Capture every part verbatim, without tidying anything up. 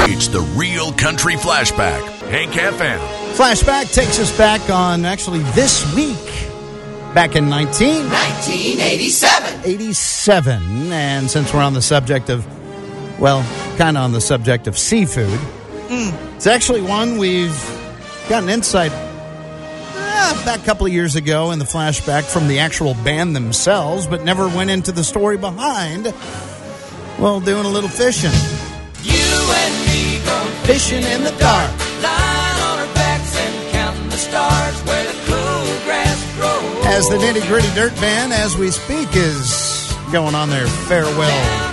It's the Real Country Flashback. Hank F M. Flashback takes us back on, actually, this week. Back in nineteen... nineteen eighty-seven. eighty-seven. And since we're on the subject of, well, kind of on the subject of seafood, mm. it's actually one we've gotten insight eh, back a couple of years ago in the flashback from the actual band themselves, but never went into the story behind, well, doing a little fishing. You and me go Fishing in the dark. Lying on our backs and counting the stars where the cool grass grows. As the Nitty Gritty Dirt Band, as we speak, is going on their farewell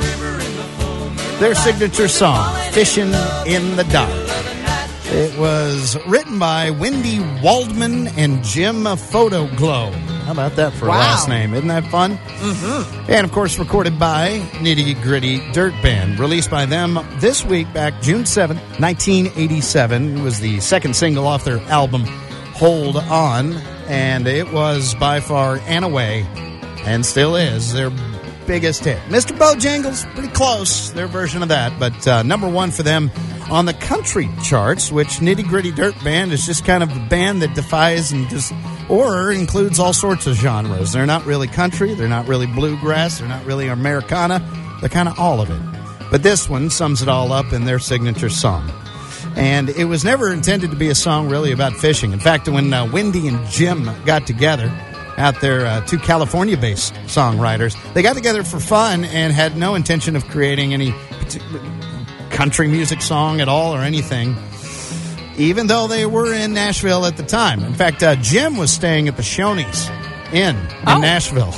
tour. Their signature song, Fishing in the Dark. It was written by Wendy Waldman and Jim Photoglow. How about that for a wow. last name? Isn't that fun? Mm-hmm. And, of course, recorded by Nitty Gritty Dirt Band. Released by them this week, back June seventh, nineteen eighty-seven. It was the second single off their album, Hold On. And it was by far and away, and still is, their biggest hit. Mister Bojangles, pretty close, their version of that. But uh, number one for them on the country charts, which Nitty Gritty Dirt Band is just kind of a band that defies and just, or includes all sorts of genres. They're not really country, they're not really bluegrass, they're not really Americana, they're kind of all of it. But this one sums it all up in their signature song. And it was never intended to be a song really about fishing. In fact, when uh, Wendy and Jim got together, out there, uh, two California-based songwriters, they got together for fun and had no intention of creating any particular country music song at all or anything, even though they were in Nashville at the time. In fact, uh, Jim was staying at the Shoney's Inn in oh. Nashville.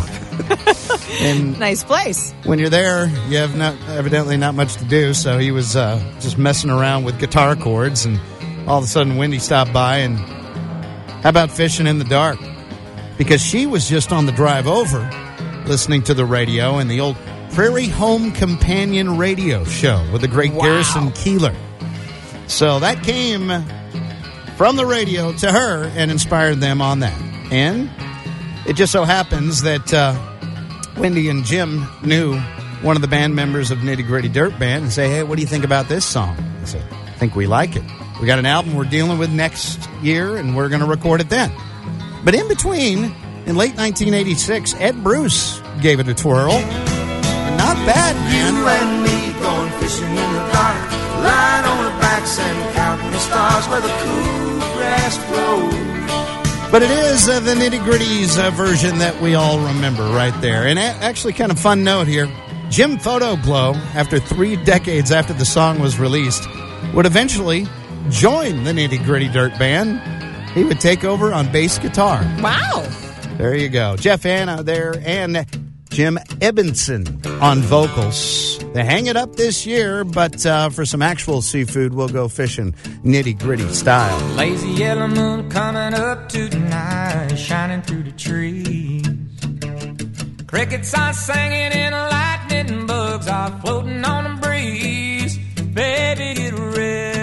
And nice place. when you're there, you have not, evidently not much to do, so he was uh, just messing around with guitar chords, and all of a sudden Wendy stopped by and, how about Fishing in the Dark? Because she was just on the drive over listening to the radio and the old Prairie Home Companion radio show with the great wow. Garrison Keillor. So that came from the radio to her and inspired them on that. And it just so happens that uh, Wendy and Jim knew one of the band members of Nitty Gritty Dirt Band and say, hey, what do you think about this song? I said, I think we like it. We got an album we're dealing with next year, and we're going to record it then. But in between, in late nineteen eighty-six, Ed Bruce gave it a twirl. And not bad, man. You and me going fishing in the dark, lying on our backs and counting the stars where the cool grass grows. But it is uh, the Nitty Gritty's uh, version that we all remember right there. And a- actually, kind of fun note here, Jim Photoglow, after three decades after the song was released, would eventually join the Nitty Gritty Dirt Band. He would take over on bass guitar. Wow. There you go. Jeff Anna there and Jim Ebenson on vocals. They hang it up this year, but uh, for some actual seafood, we'll go fishing Nitty Gritty style. Lazy yellow moon coming up tonight, shining through the trees. Crickets are singing and lightning bugs are floating on the breeze. Baby, get ready.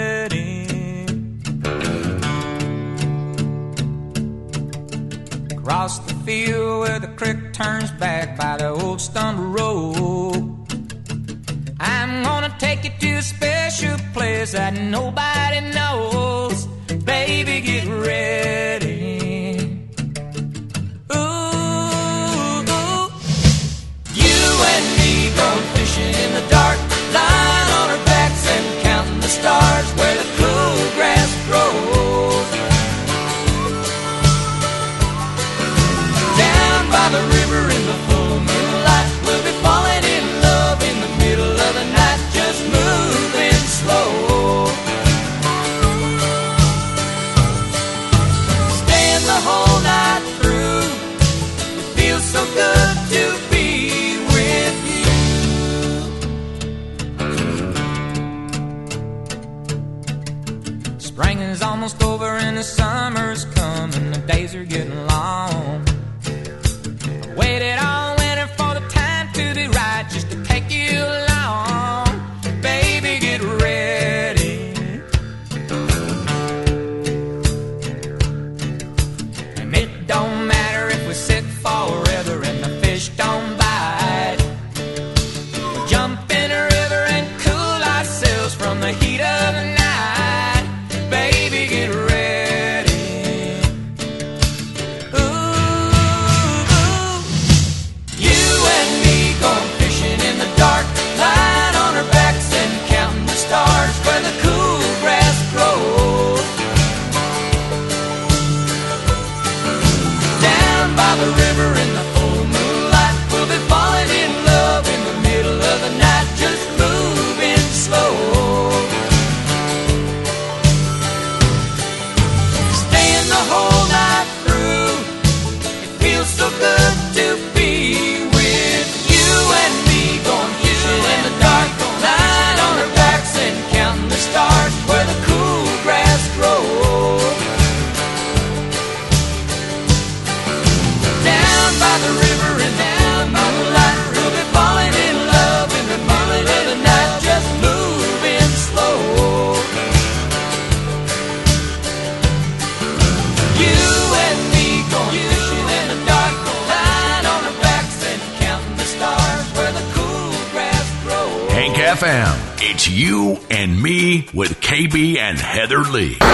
Across the field where the creek turns back by the old stumble road, I'm gonna take you to a special place that nobody knows. Baby, get ready. Ooh, ooh. You and me go fishing in the dark, lying on our backs and counting the stars where the cool grass grows. By the river in the full moonlight, we'll be falling in love in the middle of the night, just moving slow. Staying the whole night through, it feels so good to be with you. Spring is almost over and the summer's coming, the days are getting long. Waited all winter for the time to be right, just to take you along. Baby, get ready. And it don't matter if we sit forever and the fish don't bite. We'll jump in the river and cool ourselves from the heat Hank F M. It's you and me with K B and Heather Lee.